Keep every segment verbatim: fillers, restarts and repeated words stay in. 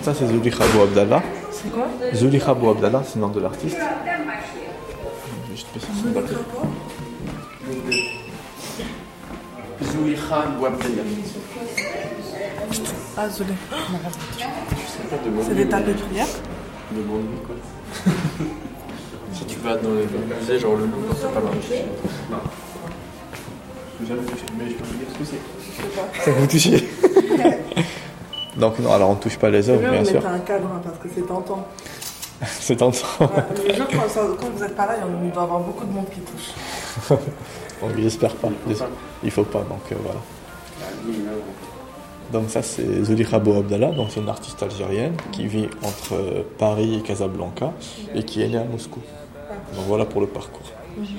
ça c'est Zulikha Bou Abdallah. C'est quoi? Zulikha Bou Abdallah, c'est le nom de l'artiste. Juste Zulikha Bou Abdallah. Ah, Zolé. C'est des tapés de prière? Demande-lui quoi. Si tu vas dans les musées, genre le Louvre, c'est pas mal. Non. Je peux jamais toucher, mais je peux vous dire ce que c'est. Ça vous touche. Donc non, alors on ne touche pas les œuvres, bien, bien sûr. On met un cadre hein, parce que c'est tentant. C'est tentant. Ouais, les gens, quand, ça, quand vous n'êtes pas là, il doit y avoir beaucoup de monde qui touche. Donc j'espère pas. Il faut pas, donc euh, voilà. Donc ça c'est Zulikha Bou Abdallah, donc c'est une artiste algérienne qui vit entre Paris et Casablanca et qui est née à Moscou. Donc voilà pour le parcours.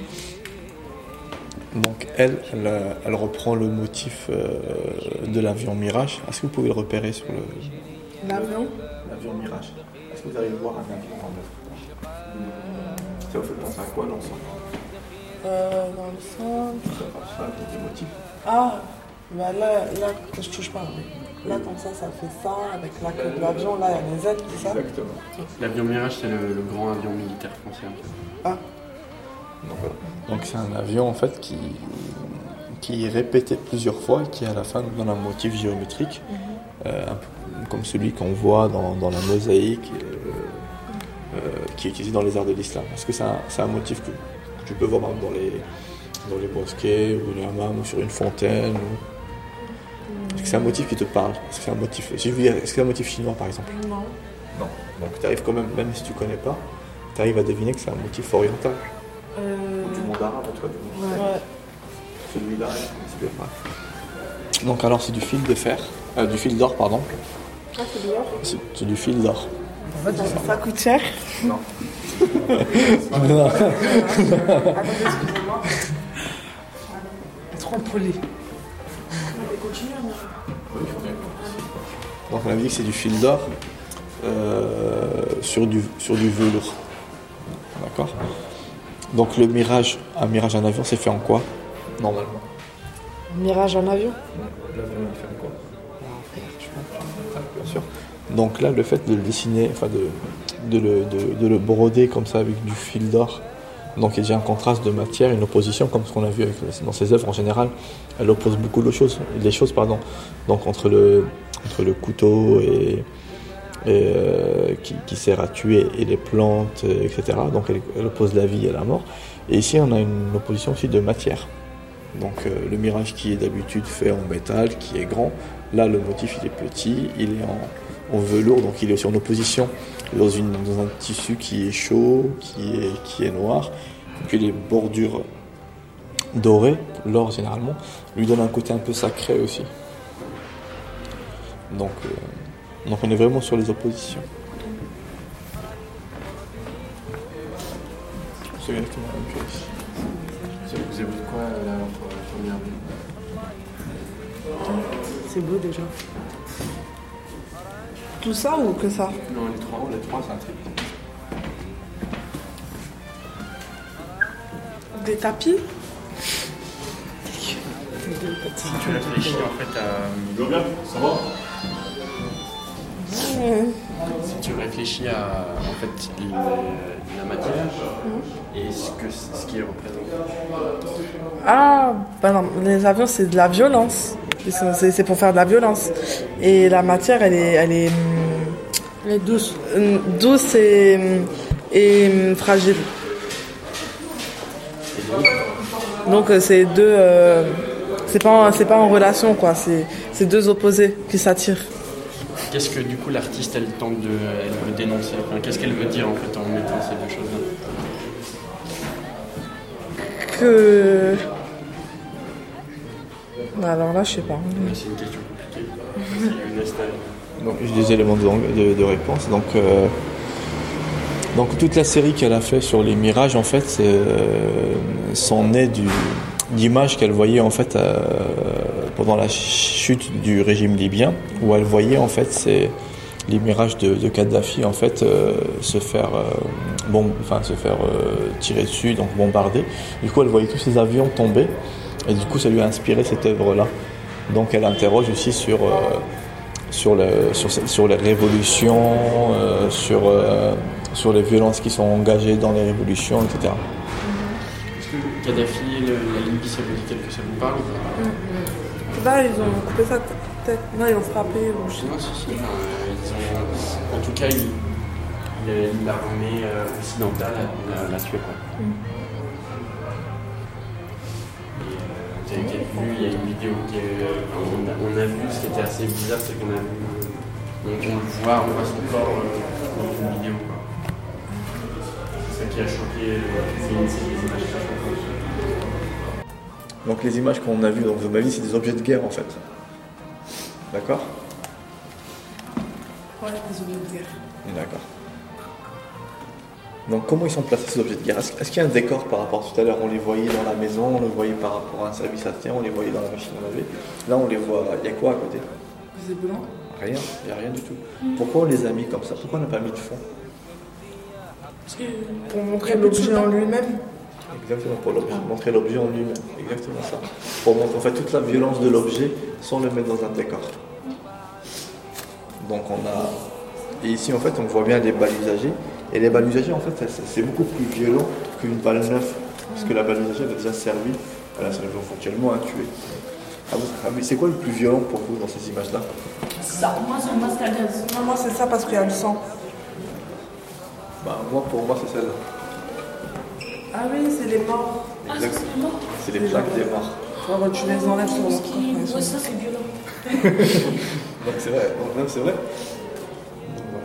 Donc elle, elle, elle reprend le motif euh, de l'avion Mirage. Est-ce que vous pouvez le repérer sur le... L'avion? L'avion Mirage. Est-ce que vous allez voir un avion en œuvre? Ça vous fait penser à quoi l'ensemble? Euh, dans le centre... Ça, des motifs. Ah, bah là, là, que je touche pas. Là, comme ça, ça fait ça. Avec la queue de l'avion, là, il y a les ailes, c'est ça? Exactement. L'avion Mirage, c'est le, le grand avion militaire français. Ah. Donc, voilà. Donc c'est un avion en fait qui, qui est répété plusieurs fois et qui à la fin nous donne un motif géométrique, mm-hmm. euh, un peu comme celui qu'on voit dans, dans la mosaïque euh, euh, qui est utilisé dans les arts de l'islam. Parce que c'est un, c'est un motif que, que tu peux voir dans les, dans les mosquées ou les hammams ou sur une fontaine. Ou... Est-ce que c'est un motif qui te parle? Est-ce que c'est un motif, si je veux dire, est-ce que c'est un motif chinois par exemple? Non. Non. Donc tu arrives quand même, même si tu connais pas, tu arrives à deviner que c'est un motif oriental. Euh... Ou du monde arabe, en tout cas. Ouais. ouais. Celui-là, c'est bien vrai. Donc alors c'est du fil de fer, euh, du fil d'or, pardon. Ah, c'est de l'or? C'est, c'est du fil d'or. En fait, ça coûte cher? Non. non. Attendez, excusez-moi. Trop poli. Continue, oui, il faut bien. Donc on a dit que c'est du fil d'or euh, sur, du, sur du velours. D'accord? Donc le mirage, un mirage en avion, c'est fait en quoi, normalement? Mirage en avion? L'avion, il fait en quoi? Bien sûr. Donc là, le fait de le dessiner, enfin de, de, le, de, de le broder comme ça avec du fil d'or, donc il y a déjà un contraste de matière, une opposition, comme ce qu'on a vu avec, dans ses œuvres en général, elle oppose beaucoup de choses, les choses pardon. Donc entre le, entre le couteau et... Et, euh, qui, qui sert à tuer et les plantes, et cetera. Donc elle, elle oppose la vie et la mort. Et ici on a une opposition aussi de matière. Donc euh, le mirage qui est d'habitude fait en métal, qui est grand, là le motif il est petit, il est en, en velours, donc il est aussi en opposition dans, une, dans un tissu qui est chaud, qui est, qui est noir. Et puis les bordures dorées, l'or généralement, lui donne un côté un peu sacré aussi. Donc euh, Donc on est vraiment sur les oppositions. C'est exactement la même chose. Vous avez vu quoi là pour la première vue? C'est beau déjà. Tout ça ou que ça? Non, les trois, les trois c'est un trip. Des tapis? Si tu réfléchis en fait à... Ça va? Si tu réfléchis à en fait la, la matière mmh. et ce que ce qui est représenté. Ah, bah non, les avions c'est de la violence. C'est, c'est pour faire de la violence. Et la matière elle est, elle est, elle est douce, douce et, et fragile. Donc c'est deux, euh, c'est pas, c'est pas en relation quoi. C'est, c'est deux opposés qui s'attirent. Qu'est-ce que du coup l'artiste elle tente de, elle veut dénoncer, enfin, qu'est-ce qu'elle veut dire en fait en mettant ces deux choses-là? Que... Alors là je sais pas. Mais c'est une question compliquée. C'est une esthète. Donc j'ai des éléments de, de, de réponse. Donc, euh, donc toute la série qu'elle a fait sur les mirages en fait, c'est, euh, sont nés du, d'images qu'elle voyait en fait euh, pendant la chute du régime libyen, où elle voyait en fait ces, les mirages de, de Kadhafi en fait euh, se faire euh, bon, enfin se faire euh, tirer dessus, donc bombarder. Du coup elle voyait tous ces avions tomber et du coup ça lui a inspiré cette œuvre là. Donc elle interroge aussi sur euh, sur, le, sur, sur les révolutions, euh, sur, euh, sur les violences qui sont engagées dans les révolutions, et cetera. Est-ce que Kadhafi, le, la Libye, ça vous dit quelque chose, ça vous parle ou pas? Mmh. Là, ils ont coupé sa tête. Non, ils l'ont frappé. Ou je sais Non, si, si. Enfin, ils ont, en tout cas, il, il, l'armée euh, occidentale l'a, l'a tué, quoi. Mmh. Vous avez peut-être vu, il y a une vidéo qui est, on, a, on a vu, ce qui était assez bizarre, c'est qu'on a vu, on, on le voit, on voit son corps euh, dans une vidéo, quoi. C'est ça qui a choqué, c'est une série des images qui a choqué. Donc les images qu'on a vues dans vos avis, c'est des objets de guerre en fait. D'accord? Ouais, des objets de guerre. D'accord. Donc comment ils sont placés ces objets de guerre? Est-ce, est-ce qu'il y a un décor par rapport à tout à l'heure? On les voyait dans la maison, on les voyait par rapport à un service à terre, on les voyait dans la machine à laver. Là on les voit, il y a quoi à côté? Des blancs. Rien, il n'y a rien du tout. Pourquoi on les a mis comme ça? Pourquoi on n'a pas mis de fond? Pour montrer l'objet en lui-même. Exactement, pour l'objet, montrer l'objet en lui-même. Exactement ça. Pour montrer en fait toute la violence de l'objet sans le mettre dans un décor. Donc on a... Et ici en fait on voit bien des balles usagées. Et les balles usagées en fait c'est beaucoup plus violent qu'une balle neuve. Parce que la balle usagée elle a déjà servi, elle a servi fonctionnellement à tuer. Ah, vous, ah, mais c'est quoi le plus violent pour vous dans ces images-là? Ça, moi c'est moi c'est la gaz. Non, moi c'est ça parce qu'il y a le sang. Bah moi pour moi c'est celle-là. Ah oui, c'est les morts. Ah, ça c'est mort. C'est les plaques des morts. Ouais, tu les enlèves sur le Ce qui... corps. Ouais, ça c'est violent. Donc c'est vrai, donc, même c'est vrai. Donc, voilà.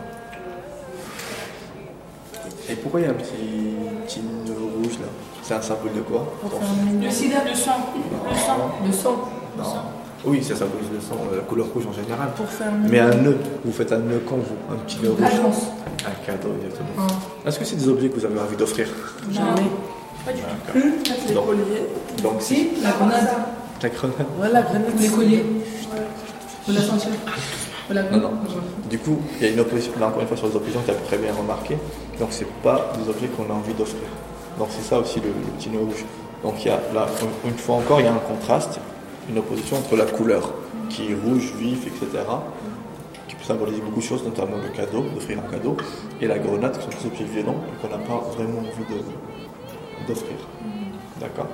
Et pourquoi il y a un petit, petit nœud rouge là? C'est un symbole de quoi? Le sida, le sang. Le sang. Le sang. Le Non. sang. Oui, ça symbolise le sang, la couleur rouge en général. Pour faire Mais un nœud, vous faites un nœud quand vous? Un petit nœud rouge? Alliance. Un cadeau, exactement. Est-ce que c'est des objets que vous avez envie d'offrir? Jamais. Pas du tout. les Donc- colliers. Donc si, Si, la grenade. la grenade. Ouais, la grenade. Les colliers. Faut la sentir. Faut la Non, non. Du coup, il y a une opposition, là encore une fois sur les oppositions, tu as très bien remarqué. Donc c'est pas des objets qu'on a envie d'offrir. Donc c'est ça aussi le, le petit nœud rouge. Donc il y a là, une une fois encore, il y a un contraste, une opposition entre la couleur, qui est rouge, vif, et cetera, qui peut symboliser beaucoup de choses, notamment le cadeau, d'offrir un cadeau, et la grenade, qui sont des objets violents, et qu'on n'a pas vraiment envie de, d'offrir. D'accord?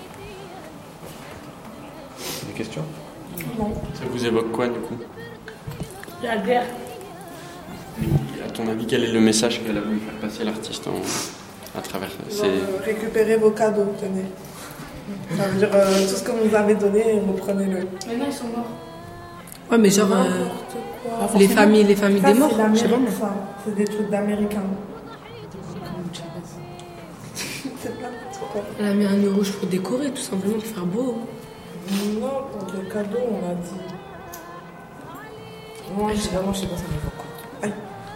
Des questions? Non. Ça vous évoque quoi, du coup? La guerre. À ton avis, quel est le message qu'elle a voulu faire passer l'artiste en... à travers Genre, ces... euh, récupérez vos cadeaux, tenez. Ça veut dire euh, tout ce que vous nous avez donné, reprenez-le. Mais non, ils sont morts. Ouais, mais genre, euh, N'importe quoi. les familles, les familles Ça, des morts, c'est je sais pas. l'Amérique, ça. C'est des trucs d'américains. C'est n'importe quoi. Elle a mis un nœud rouge pour décorer, tout simplement, pour faire beau. Non, pour des cadeaux, on a dit. Moi, je sais pas, moi, je sais pas, ça m'évoque quoi. Aïe.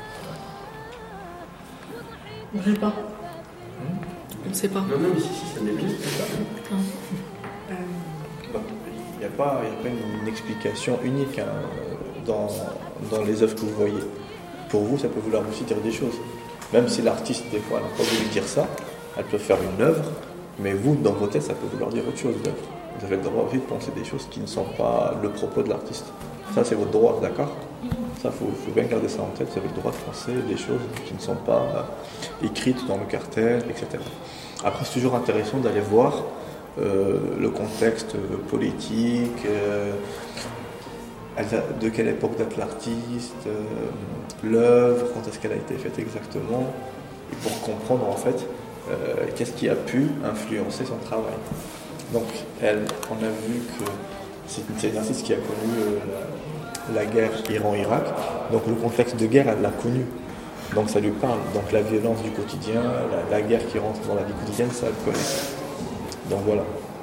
On sait pas. On sait pas. Non, non, mais si, si, ça débute. Euh, Il n'y a pas, il y a pas une, une explication unique hein, dans, dans les œuvres que vous voyez. Pour vous, ça peut vouloir aussi dire des choses. Même si l'artiste, des fois, n'a pas voulu dire ça, elle peut faire une œuvre, mais vous, dans vos têtes, ça peut vouloir dire autre chose. L'œuvre. Vous avez le droit aussi de penser des choses qui ne sont pas le propos de l'artiste. Ça, c'est votre droit, d'accord? Ça, il faut, faut bien garder ça en tête. Vous avez le droit de penser des choses qui ne sont pas euh, écrites dans le cartel, et cetera. Après, c'est toujours intéressant d'aller voir euh, le contexte politique, euh, de quelle époque date l'artiste, euh, l'œuvre, quand est-ce qu'elle a été faite exactement, et pour comprendre en fait euh, qu'est-ce qui a pu influencer son travail. Donc, elle, on a vu que c'est une, c'est une artiste qui a connu euh, la, la guerre Iran-Irak, donc le contexte de guerre, elle l'a connu. Donc ça lui parle. Donc la violence du quotidien, la, la guerre qui rentre dans la vie quotidienne, ça elle connaît. Donc voilà.